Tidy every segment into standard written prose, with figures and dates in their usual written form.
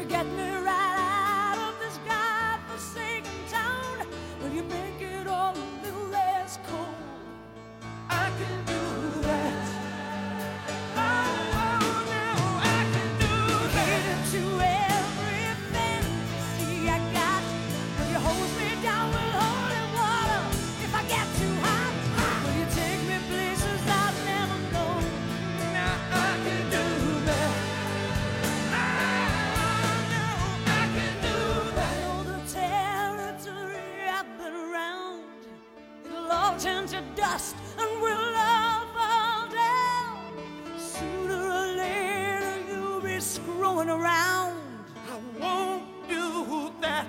get me right out of this godforsaken town? Will you make it all a little less cold? I can do that. Oh, no, I can do that. To every fantasy I got, will you hose me down with holy water if I get too hot? Will you take me places I've never known? Now I can do that. Oh, no, I can do that. I know the territory I've been around. It'll all turn to dust and we'll all fall down. Sooner or later you'll be screwing around. I won't do that.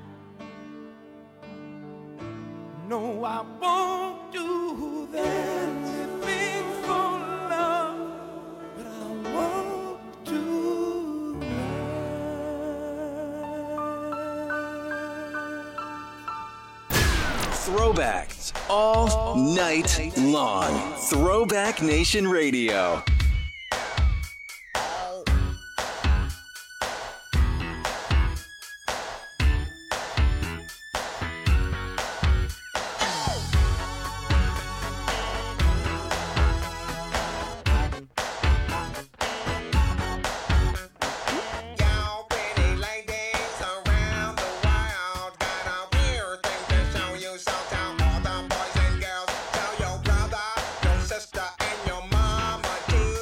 No, I won't do that. Anything for love, but I won't do that. Throwbacks all night long. Throwback Nation Radio. Y'all pretty ladies around the world got a weird thing to show you. So tell all the boys and girls, tell your brother, your sister, and your mama too.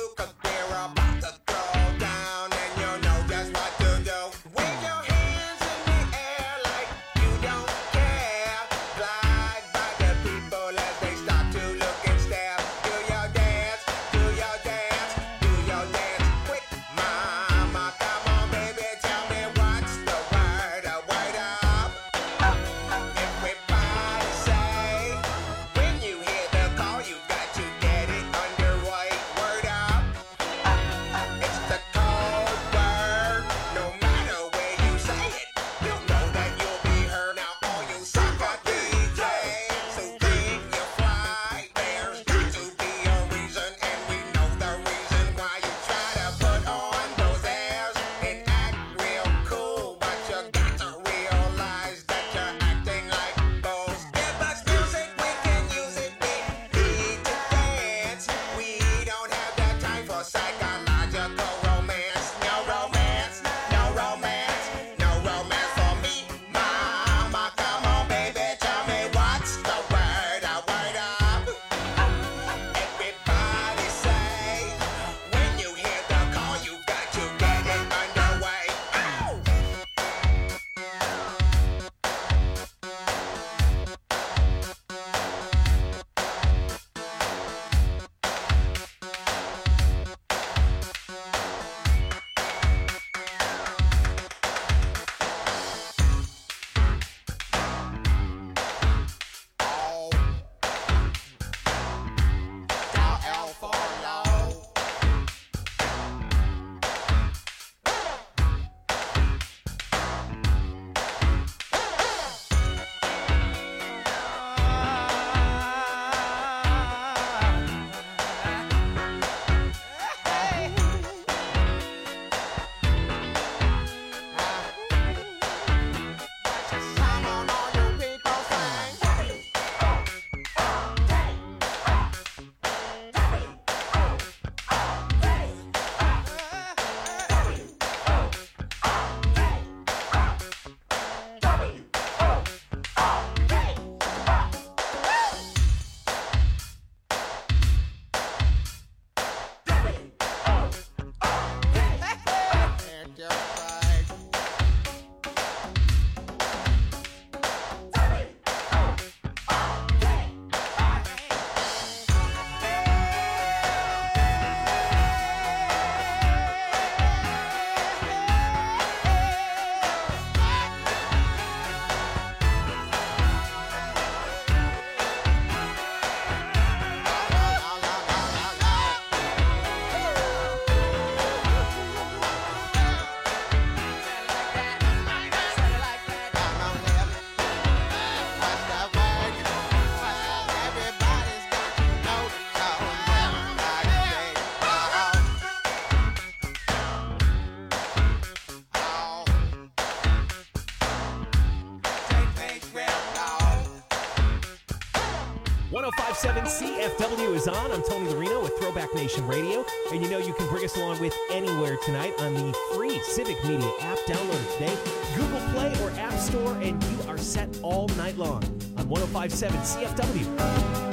1057 CFW is on. I'm Tony Larino with Throwback Nation Radio. And you know you can bring us along with anywhere tonight on the free Civic Media app. Download it today. Google Play or App Store, and you are set all night long on 1057 CFW.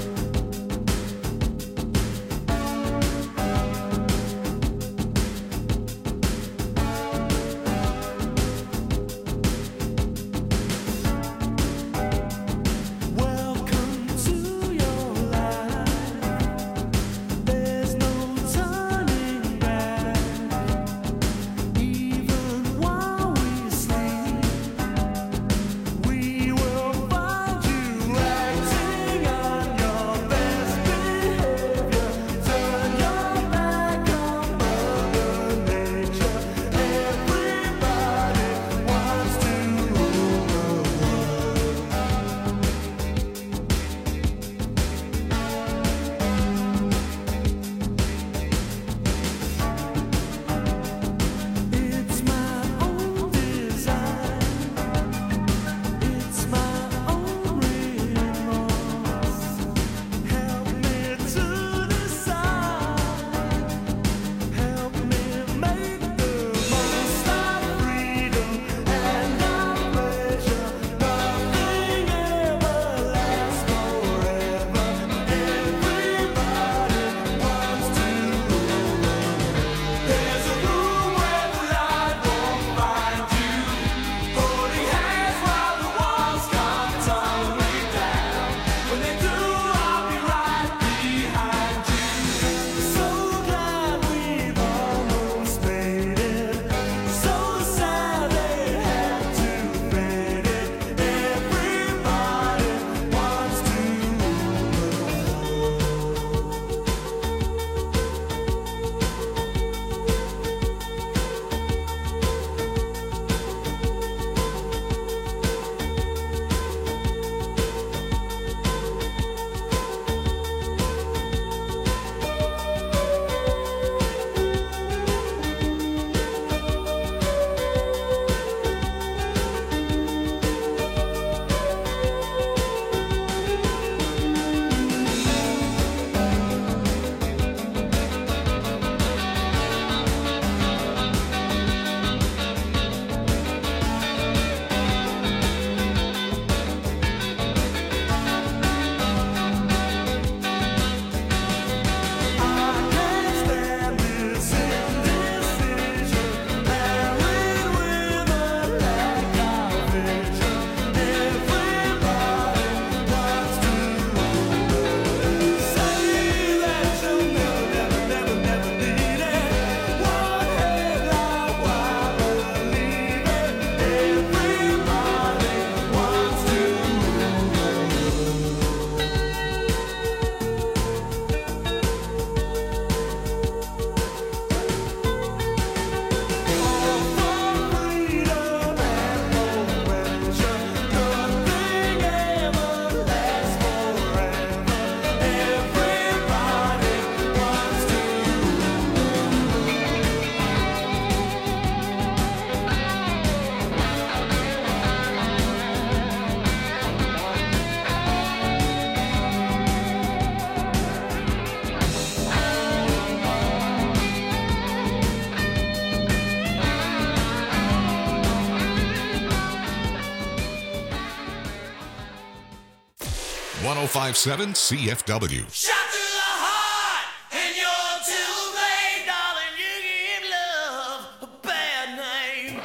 .1057 CFW. Shot to the heart, and you're too late, darling. You give love a bad name.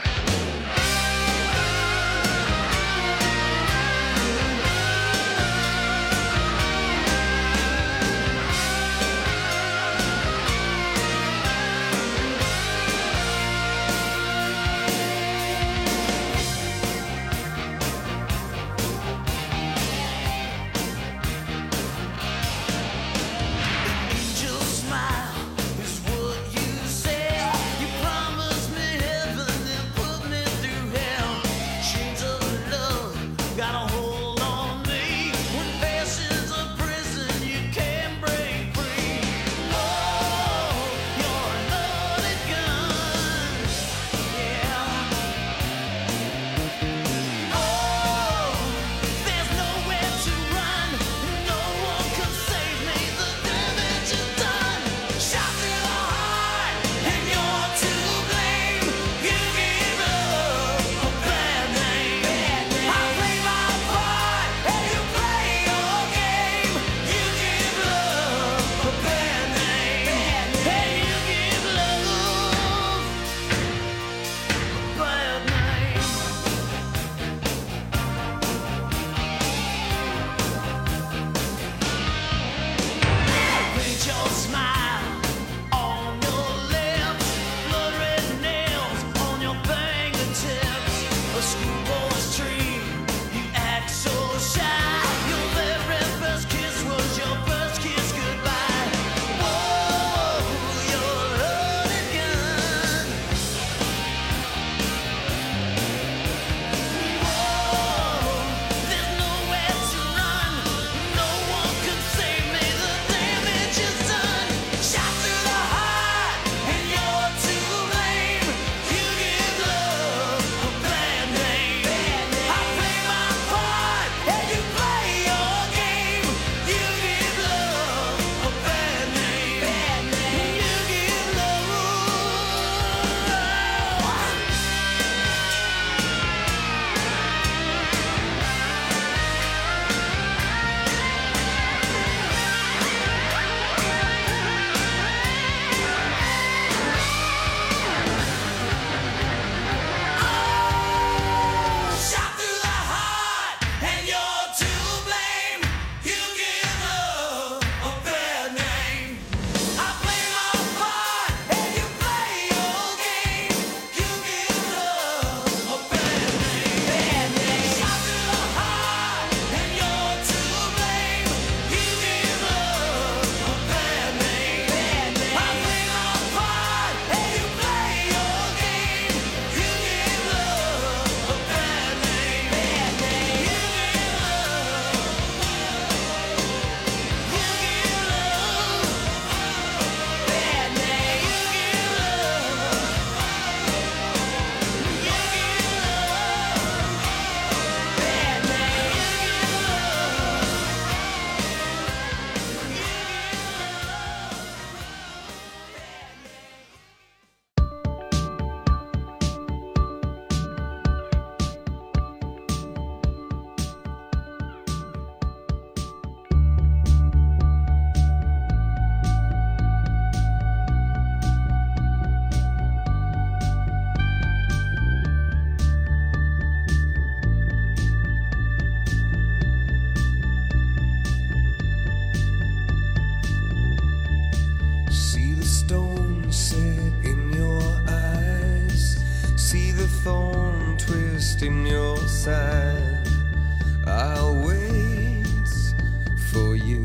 thorn twist in your side. I'll wait for you.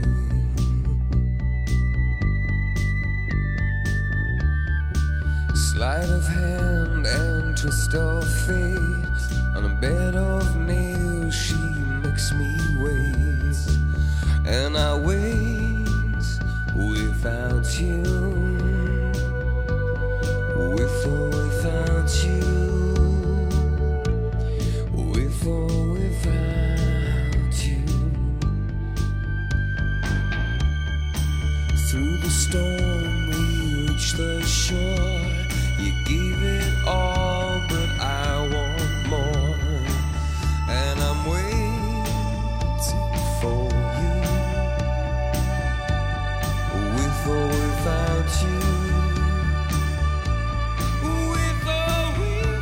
Sleight of hand and twist of fate. On a bed of nails she makes me wait. And I wait without you. With or without you. With or without you. Through the storm we reach the shore. You gave it all, but I want more. And I'm waiting for you. With or without you. With or without you.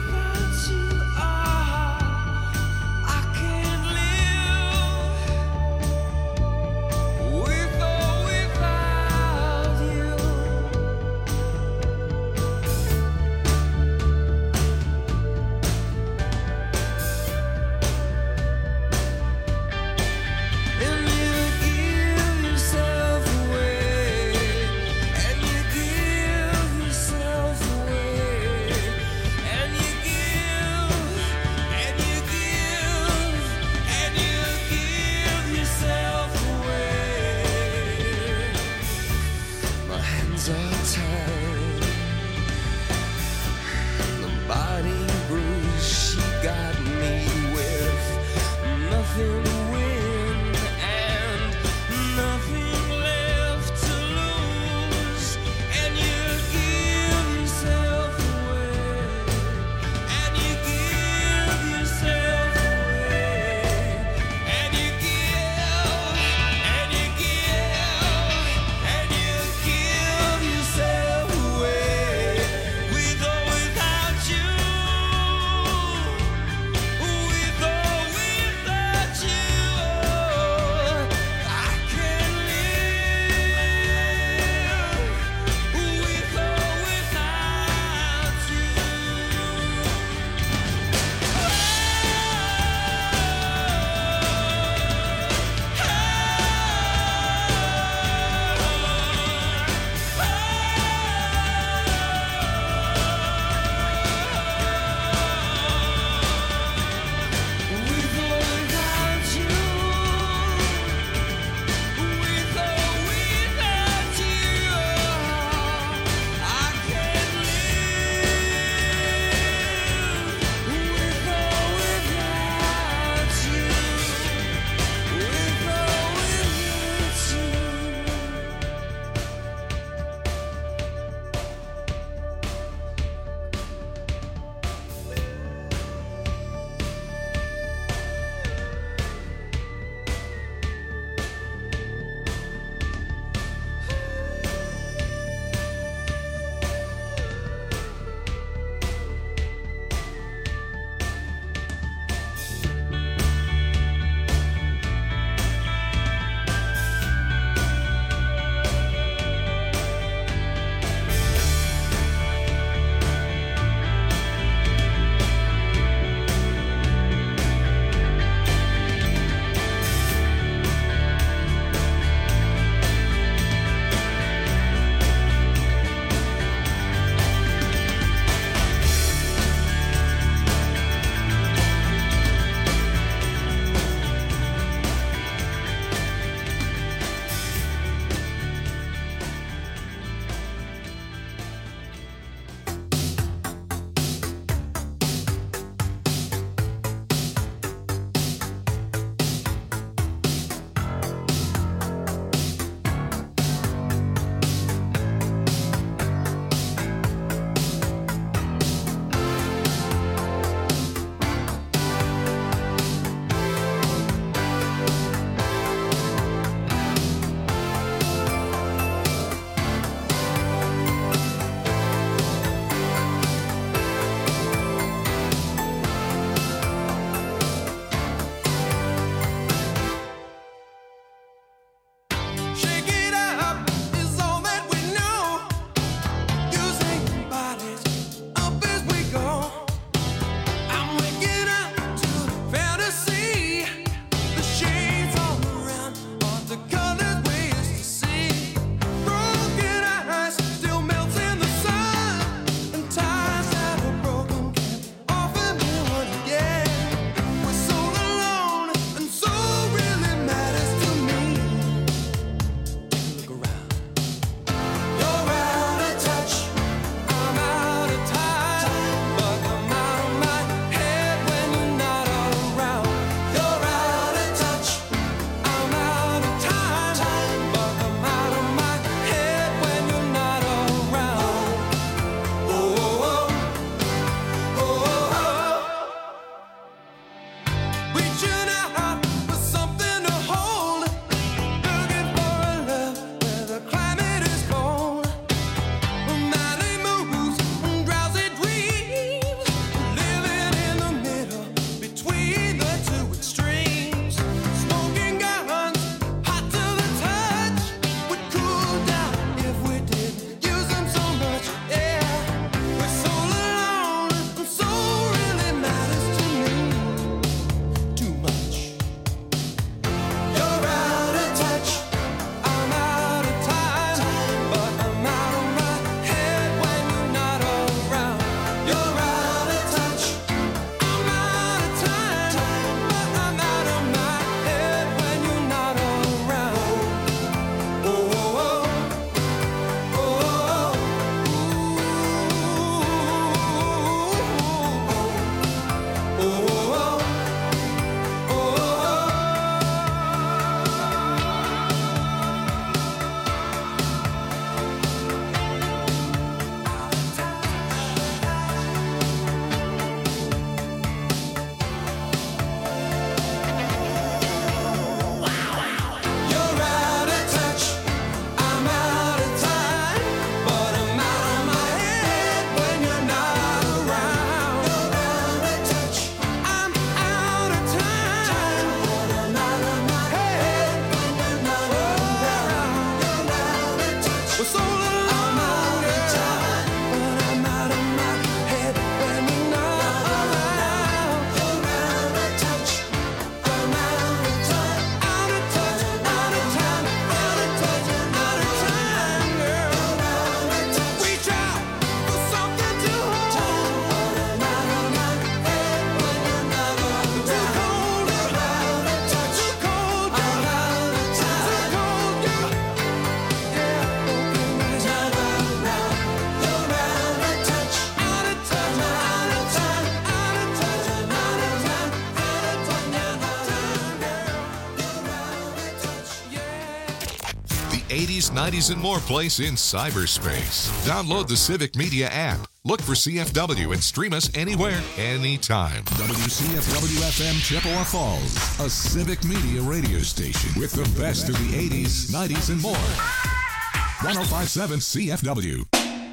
80s, 90s, and more place in cyberspace. Download the Civic Media app. Look for CFW and stream us anywhere, anytime. WCFW-FM Chippewa Falls, a Civic Media radio station with the best of the 80s, 90s, and more. 105.7 CFW.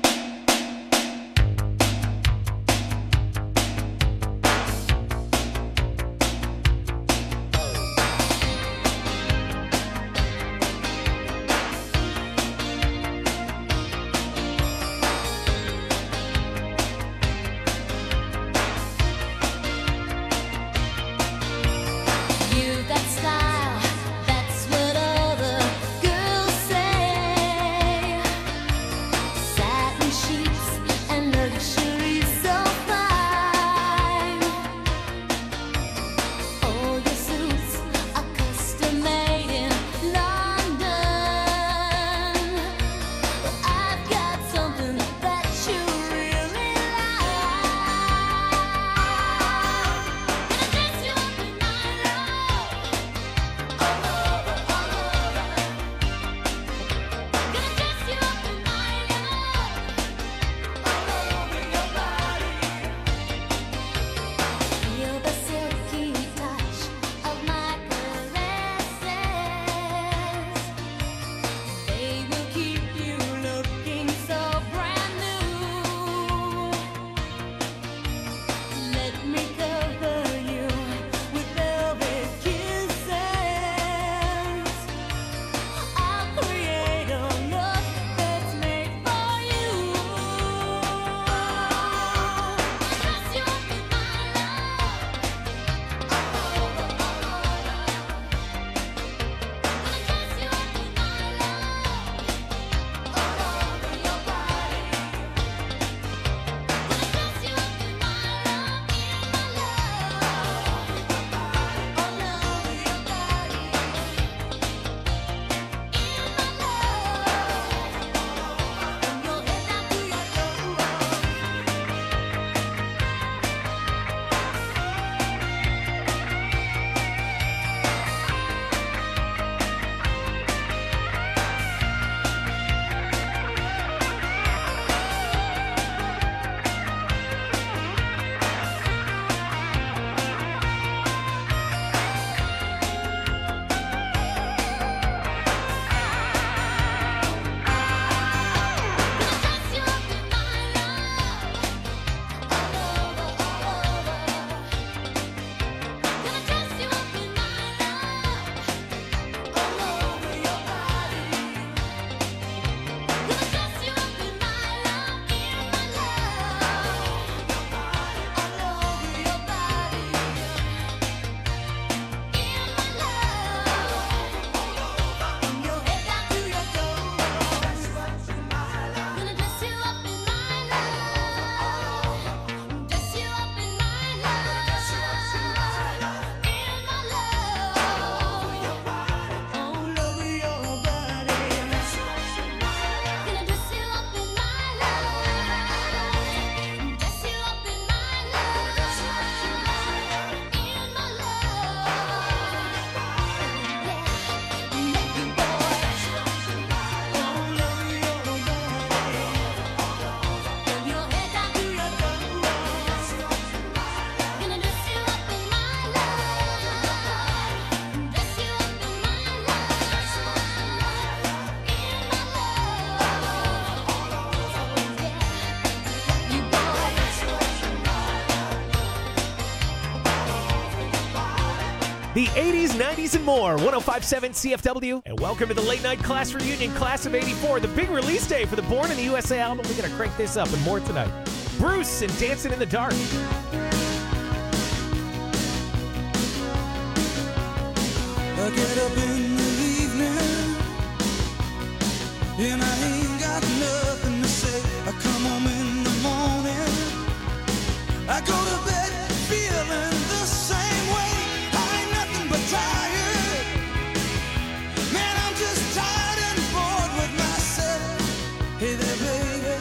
You got style, that's what all the girls say. Satin sheets and luxury so fine. All your suits are custom made in London. But I've got something that you really like. Gonna dress you up in my love. All over, all over. Gonna dress you up in my love. All over your body. Feel the silky touch of my caresses. They will keep you looking so brand new. Let me cover you with velvet kisses. I'll create a look that's made for you. Dress you up in my love. All over, all over. Gonna dress you up in my love. All over your body. Gonna dress you up in my love, in my love. All over your body. In my love. From your head down to your toes. Gonna dress you up in my love. All over, all over. Gonna dress you up in my love. All over your body. Gonna dress you up in my love, in my love. All over your body. In my love. From your head down to your toes. Gonna dress you up in my love. Dress you up in my love. In my love. All over your body. Gonna dress you up in my love. Dress you up in my love. In my The 80s, 90s, and more. 105.7 CFW. And welcome to the late night class reunion, class of 84. The big release day for the Born in the USA album. We're going to crank this up and more tonight. Bruce and Dancing in the Dark. I get up in the evening and I ain't got nothing to say. I come home in the morning, I go to bed feeling the same way. I ain't nothing but tired. Man, I'm just tired and bored with myself. Hey there, baby,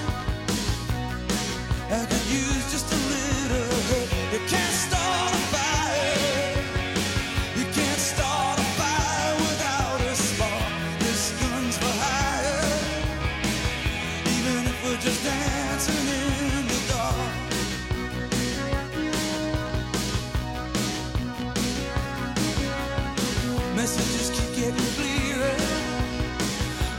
I could use just a little help. You can't start a fire. You can't start a fire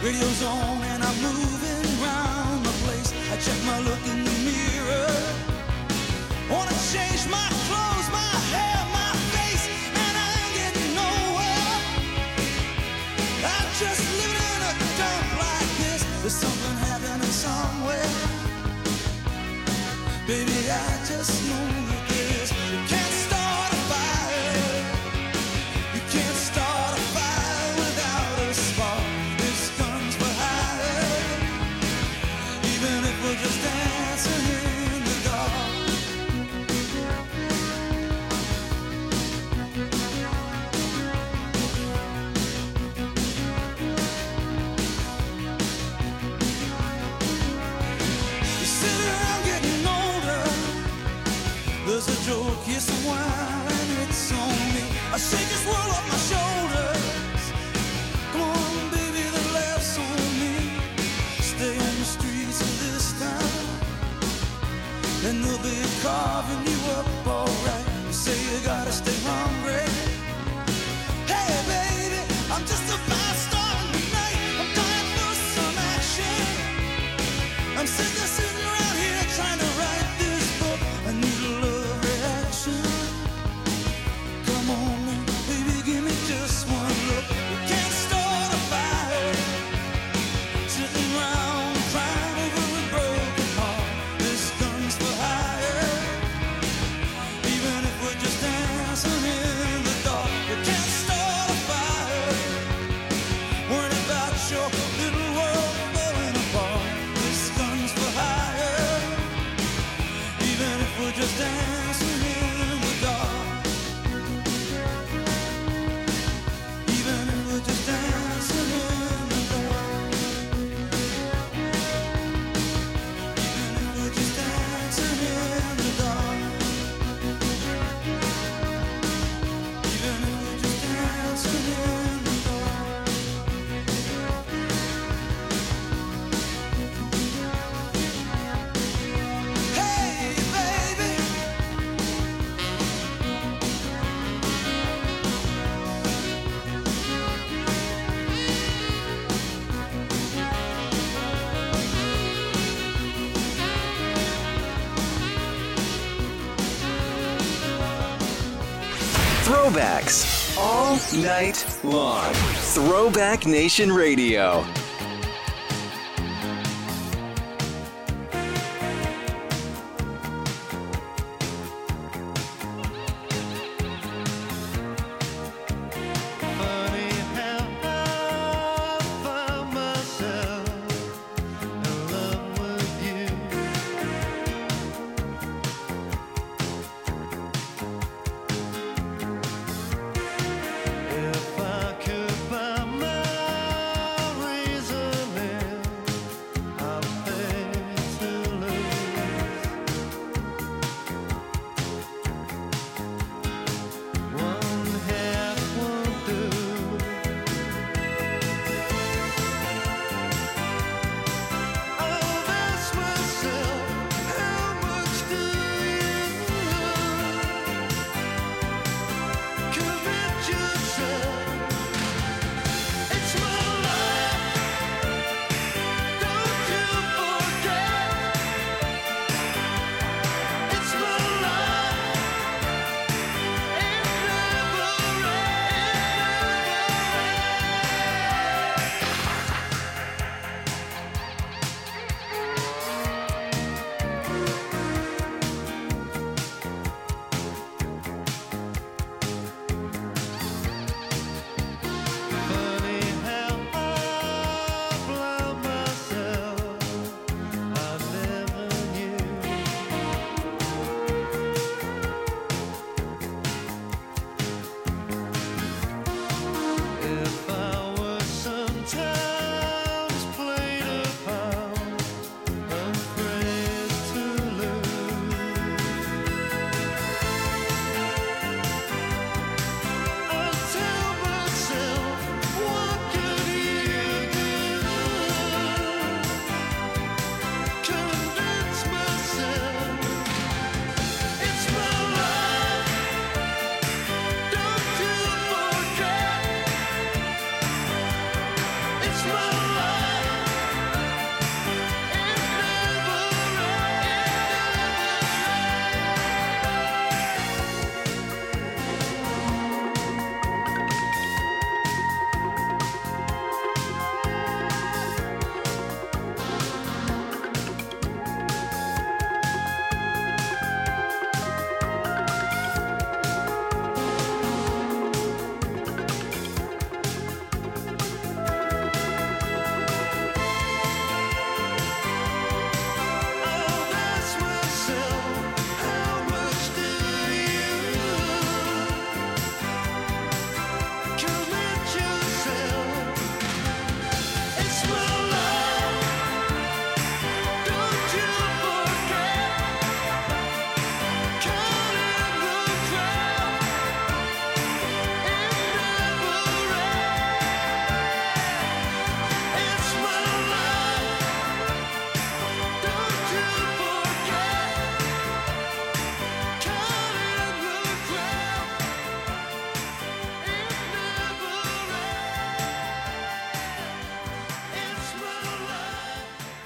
Radio's on and I'm moving round the place. I check my look in the mirror. Wanna change my clothes, my hair, my face, and I ain't getting nowhere. I'm just living in a dump like this. There's something happening somewhere. Baby, I just know that this. You can't start a fire. You can't start a fire without a spark. This guns for hire. Even if we're just dancing in the dark. You sit around getting older. There's a joke, yes, a while, and it's on me. I shake this world off my shoulders. Come on, baby, the laugh's on me. Stay on the streets of this town, and they'll be carving you up alright. You say you gotta stay hungry. Hey, baby, I'm just about starting tonight. I'm dying for some action. I'm sitting around here trying to write this book. I need a love reaction. Come on, baby, give me just one look. You can't start a fire. Sitting around crying over a broken heart. This gun's for hire. Even if we're just dancing in the dark. You can't start a fire. Worrying about your little world falling apart. This gun's for hire. Even if we're just dancing in the dark. Even if we're just dancing in the dark. Even if we're just dancing in the dark. Even if we're just dancing in the dark. Hey, baby. Throwbacks all night long. Throwback Nation Radio. Funny how I found myself in love with you. If I could buy my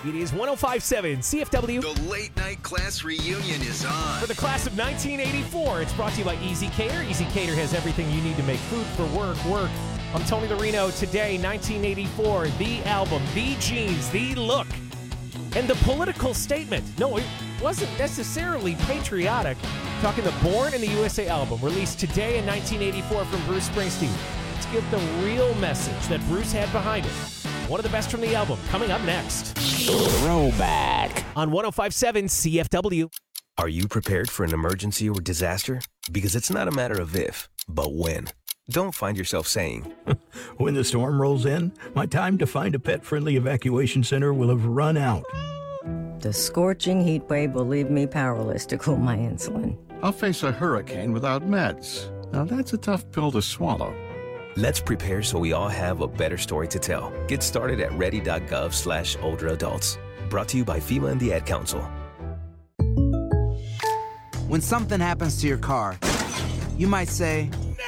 It is 105.7 CFW. The late night class reunion is on. For the class of 1984, it's brought to you by Easy Cater. Easy Cater has everything you need to make food for work. I'm Tony Larino. Today, 1984, the album, the jeans, the look, and the political statement. No, it wasn't necessarily patriotic. Talking the Born in the USA album, released today in 1984 from Bruce Springsteen. Let's get the real message that Bruce had behind it. One of the best from the album, coming up next. Throwback. On 105.7 CFW. Are you prepared for an emergency or disaster? Because it's not a matter of if, but when. Don't find yourself saying, when the storm rolls in, my time to find a pet-friendly evacuation center will have run out. The scorching heat wave will leave me powerless to cool my insulin. I'll face a hurricane without meds. Now that's a tough pill to swallow. Let's prepare so we all have a better story to tell. Get started at ready.gov/older-adults. Brought to you by FEMA and the Ad Council. When something happens to your car, you might say,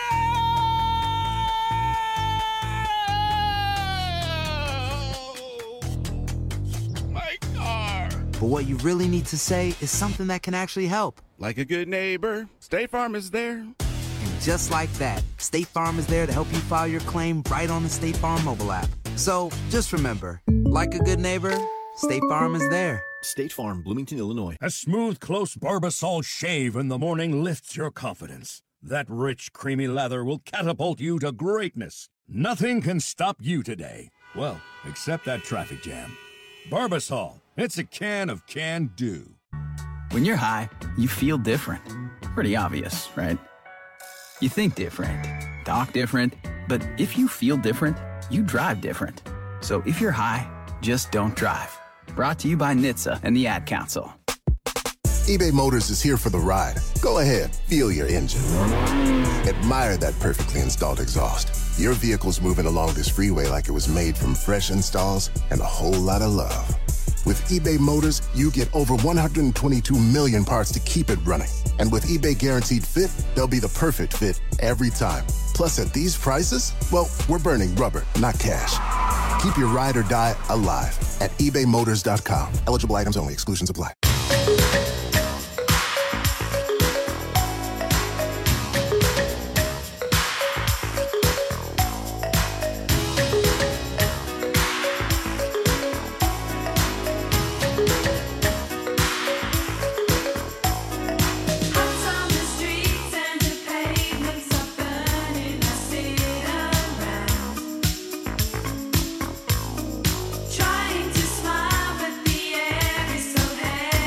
but what you really need to say is something that can actually help. Like a good neighbor, State Farm is there. And just like that, State Farm is there to help you file your claim right on the State Farm mobile app. So just remember, like a good neighbor, State Farm is there. State Farm, Bloomington, Illinois. A smooth, close Barbasol shave in the morning lifts your confidence. That rich, creamy lather will catapult you to greatness. Nothing can stop you today. Well, except that traffic jam. Barbasol. It's a can of can-do. When you're high, you feel different. Pretty obvious, right? You think different, talk different, but if you feel different, you drive different. So if you're high, just don't drive. Brought to you by NHTSA and the Ad Council. eBay Motors is here for the ride. Go ahead, feel your engine. Admire that perfectly installed exhaust. Your vehicle's moving along this freeway like it was made from fresh installs and a whole lot of love. With eBay Motors, you get over 122 million parts to keep it running. And with eBay Guaranteed Fit, they'll be the perfect fit every time. Plus, at these prices, well, we're burning rubber, not cash. Keep your ride or die alive at ebaymotors.com. Eligible items only. Exclusions apply. Trying to smile, but the air is so heavy.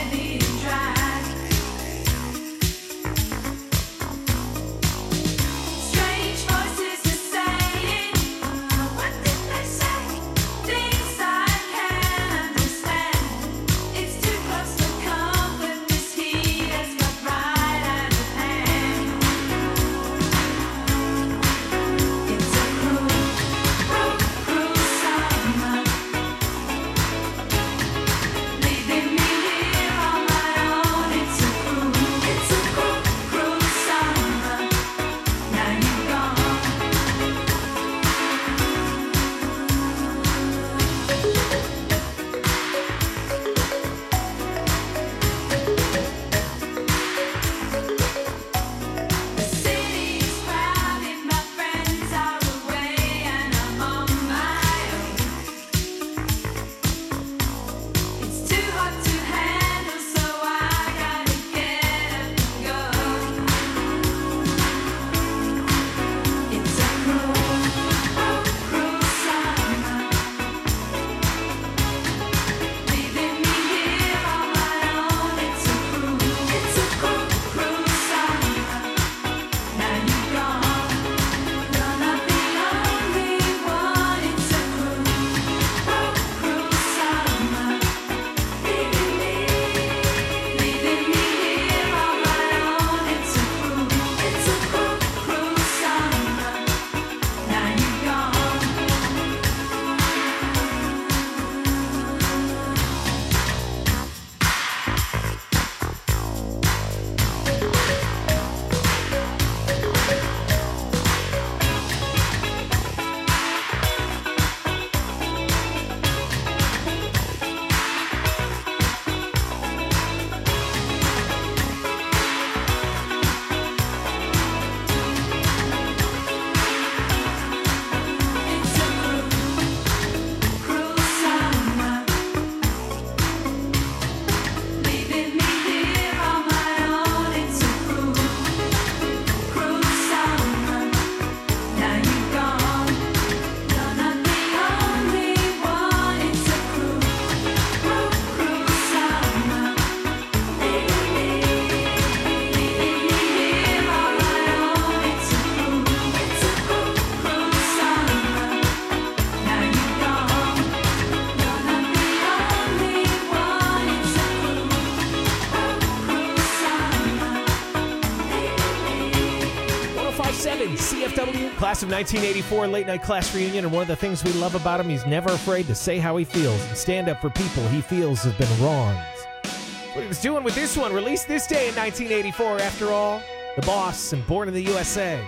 104.7 CFW, class of 1984, late night class reunion. And one of the things we love about him, he's never afraid to say how he feels and stand up for people he feels have been wronged. What he was doing with this one, released this day in 1984, after all. The Boss and Born in the USA.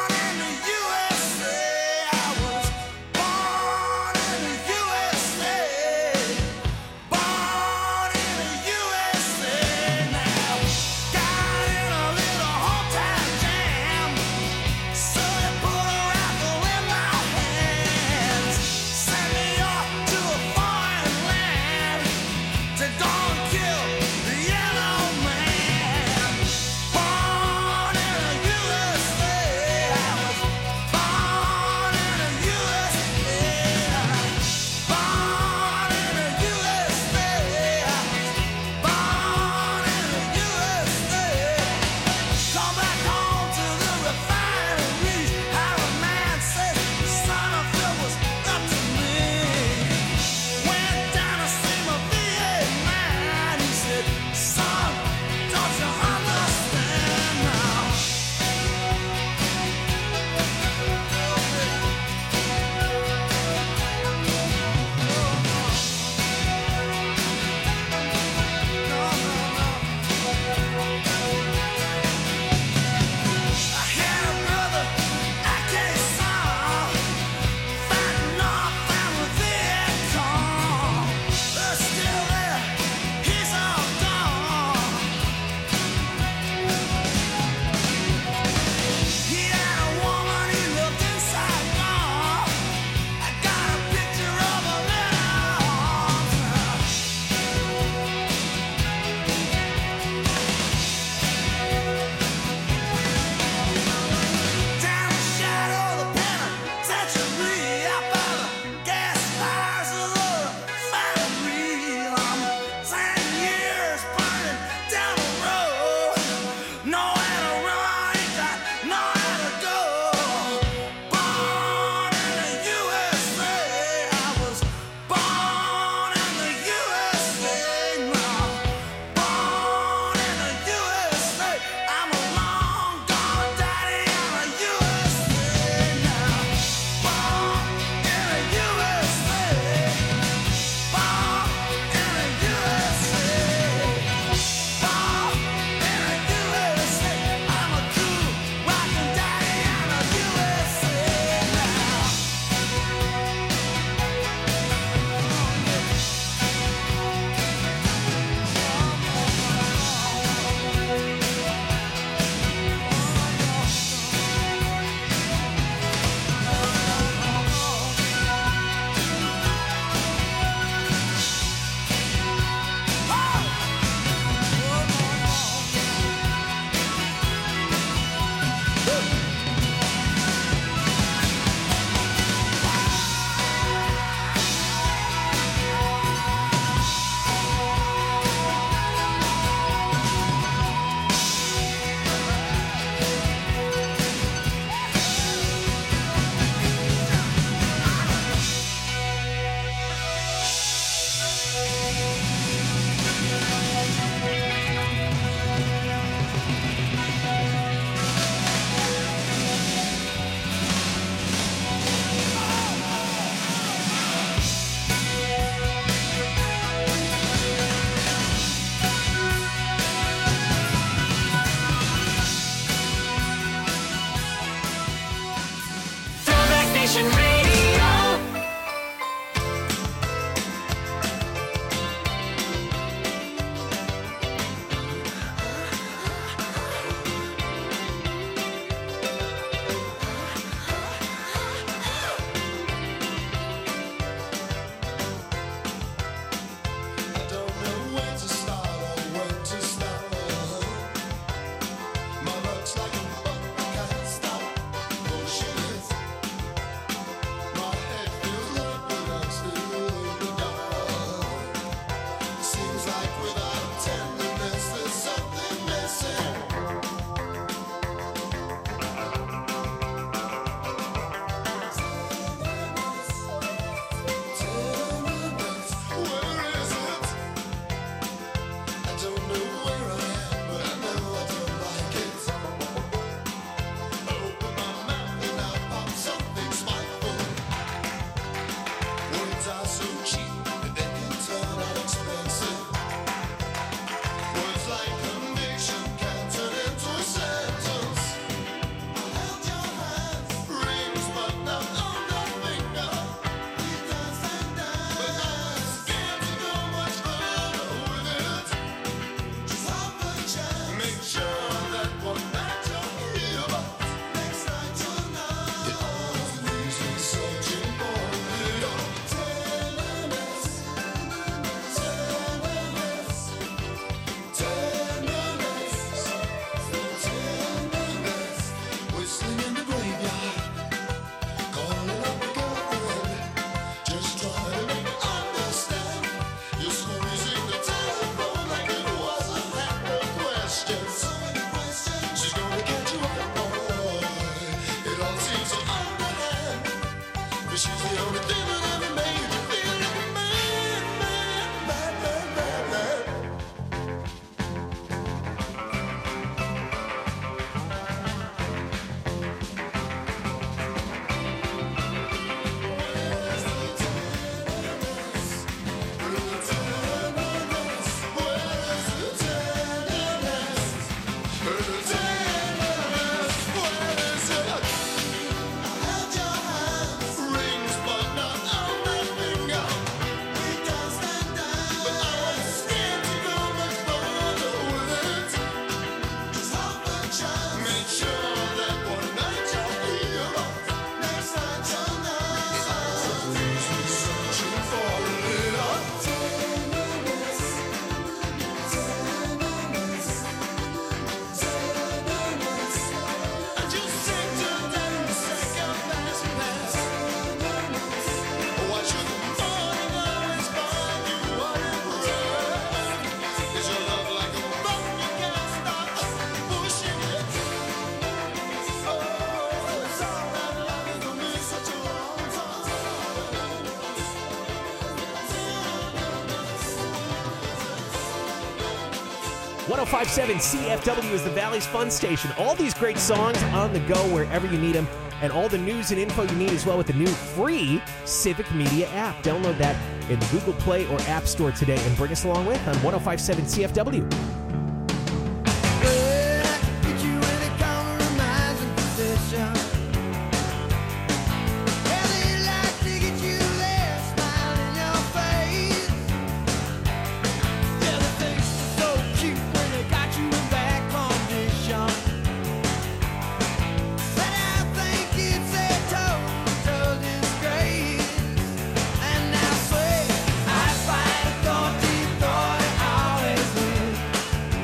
USA. are so cheap that they can turn out expensive. Words like conviction can turn into a sentence. I held your hand, rings but not on the finger. We danced and danced, but I was scared to go much further with it. Just have a chance, make sure that one night you're here, but next night you're not. It always leaves me searching for a little tenderness, tenderness, tenderness, tenderness. Whistling in the graveyard, calling up a girlfriend, just trying to make her understand. You're squeezing the telephone like it wasn't that no questions. She's gonna catch you up, boy. It all seems so underhand, but she's the only thing that ever made you feel like a man, man, man, man, man, man. .5.7 CFW is the Valley's fun station. All these great songs on the go wherever you need them, and all the news and info you need as well with the new free Civic Media app. Download that in Google Play or App Store today and bring us along with on .5.7 CFW. Get you any compromising position. Well, they like to get you there, smile in your face. Yeah, the things are so cute when they got you in bad condition. But I think it's a total disgrace. And I swear, I fight authority, thought I always win.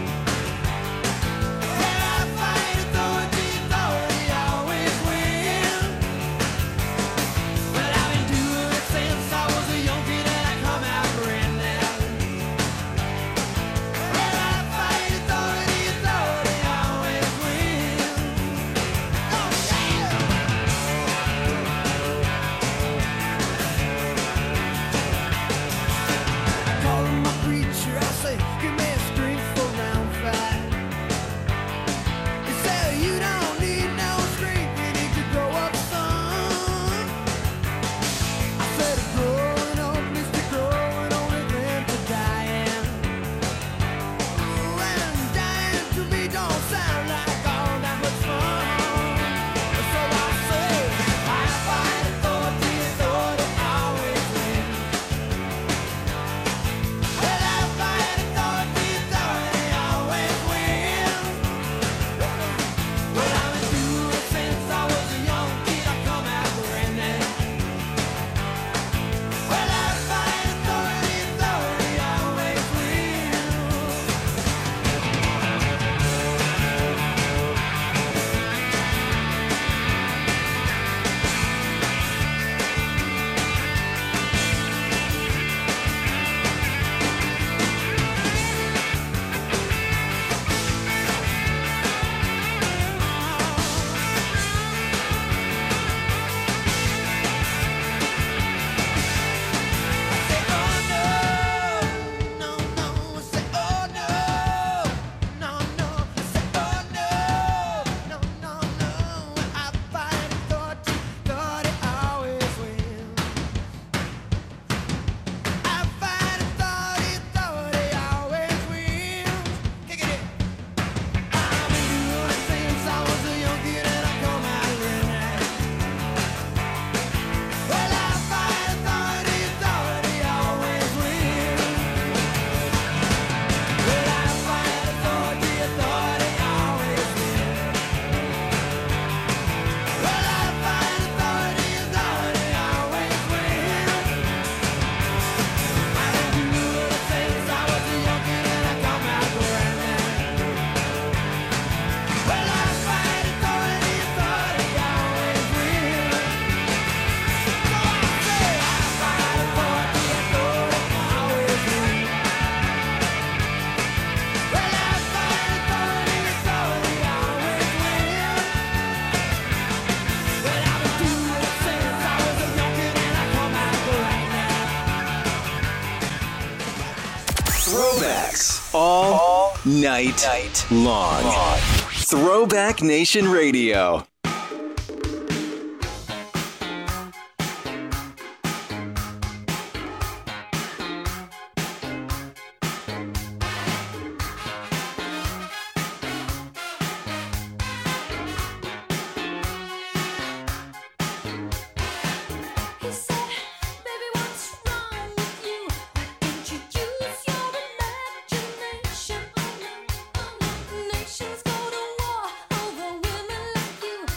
Throwbacks all night long. Throwback Nation Radio. Nations go to war over women like you.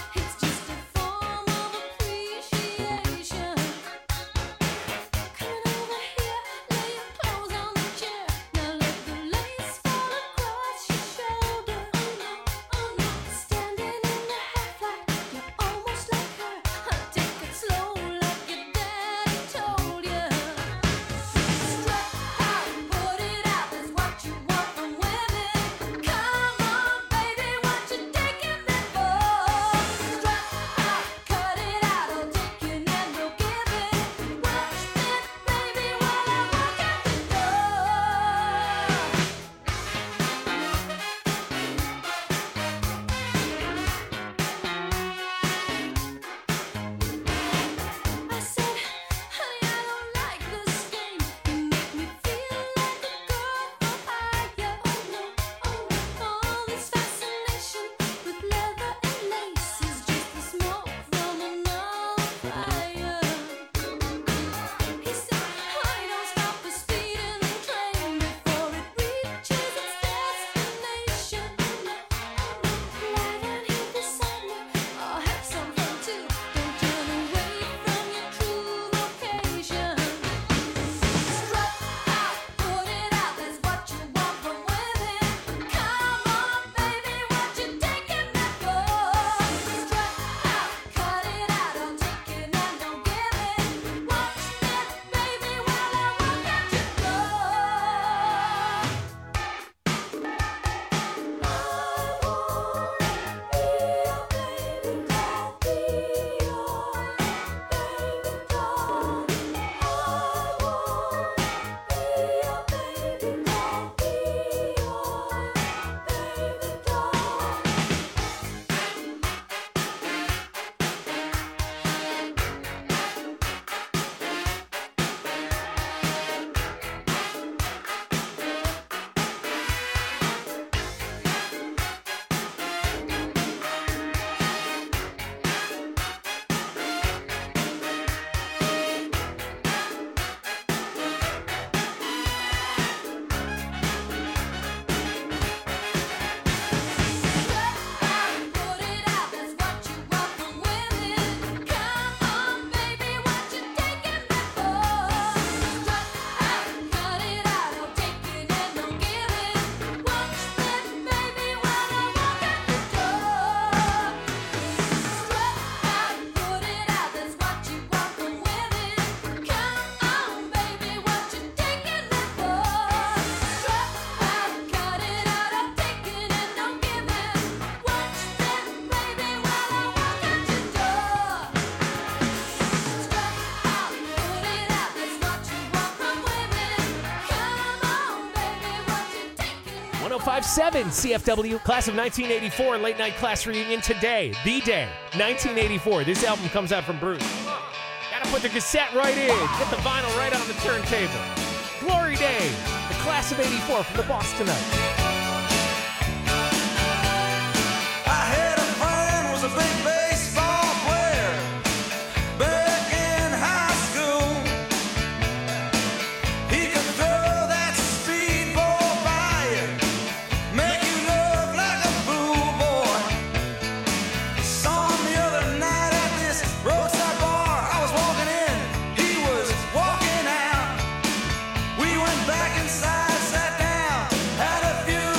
.105.7 CFW, class of 1984, late night class reunion today, the day, 1984. This album comes out from Bruce. Gotta put the cassette right in, get the vinyl right on the turntable. Glory Days, the class of 84 from the boss tonight. I had a friend was a big baseball player back in high school. He could throw that speedball by you, make you look like a fool, boy. Saw him the other night at this roadside bar. I was walking in, he was walking out. We went back inside, sat down, had a few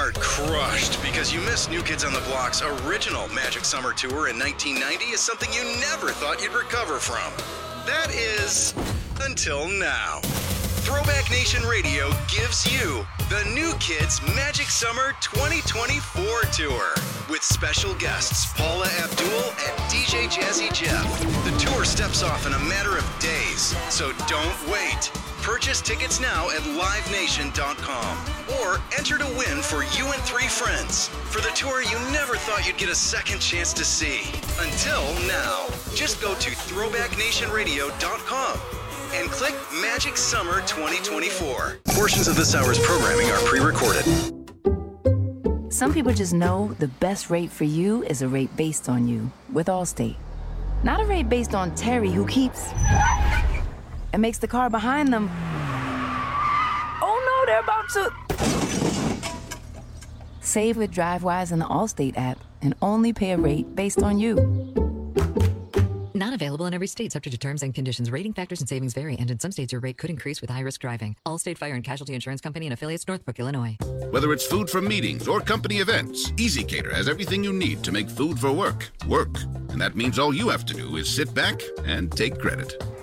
heart crushed because you missed New Kids on the Block's original Magic Summer Tour in 1990 is something you never thought you'd recover from. That is, until now. Throwback Nation Radio gives you the New Kids Magic Summer 2024 Tour with special guests Paula Abdul and DJ Jazzy Jeff. The tour steps off in a matter of days, so don't wait. Purchase tickets now at livenation.com or enter to win for you and 3 friends for the tour you never thought you'd get a second chance to see. Until now, just go to throwbacknationradio.com and click Magic Summer 2024. Portions of this hour's programming are pre-recorded. Some people just know the best rate for you is a rate based on you with Allstate. Not a rate based on Terry, who keeps and makes the car behind them. Oh no, they're about to. Save with DriveWise in the Allstate app and only pay a rate based on you. Not available in every state, subject to terms and conditions. Rating factors and savings vary, and in some states your rate could increase with high-risk driving. Allstate Fire and Casualty Insurance Company and affiliates, Northbrook, Illinois. Whether it's food for meetings or company events, EasyCater has everything you need to make food for work, work. And that means all you have to do is sit back and take credit.